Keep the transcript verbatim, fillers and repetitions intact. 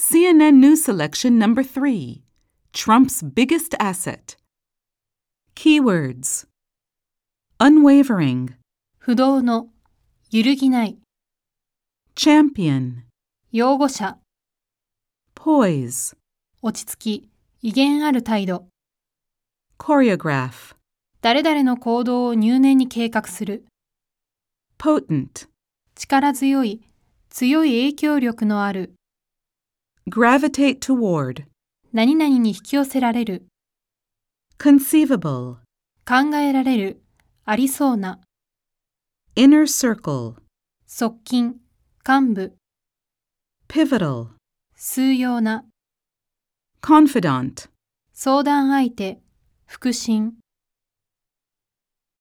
C N N News Selection Number three. Trump's biggest asset. Keywords. Unwavering. 不動の、揺るぎない、 Champion. 擁護者、 Poise. 落ち着き、威厳ある態度、 Choreograph. 誰々の行動を入念に計画する、 Potent. 力強い、強い影響力のある、 Gravitate toward. 何々に引き寄せられる、 Conceivable. 考えられる、ありそうな、 Inner circle. 側近、幹部、 Pivotal. 数要な、 Confidant. 相談相手、腹心。